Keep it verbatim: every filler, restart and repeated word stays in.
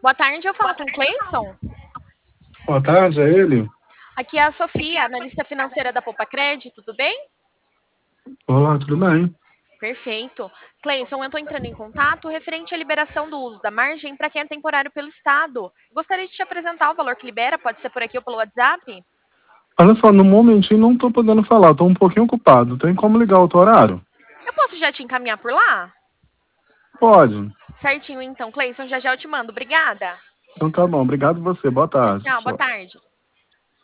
Boa tarde, eu falo com o Cleison. Boa tarde, é ele? Aqui é a Sofia, analista financeira da Poupa Crédito, tudo bem? Olá, tudo bem? Perfeito. Cleison, eu estou entrando em contato referente à liberação do uso da margem para quem é temporário pelo Estado. Gostaria de te apresentar o valor que libera, pode ser por aqui ou pelo WhatsApp? Olha só, no momentinho não tô podendo falar, tô um pouquinho ocupado. Tem como ligar outro horário? Eu posso já te encaminhar por lá? Pode. Certinho, então, Cleison, já já eu te mando. Obrigada. Então tá bom, obrigado você, boa Tchau, tarde. tchau, boa Tchau. tarde.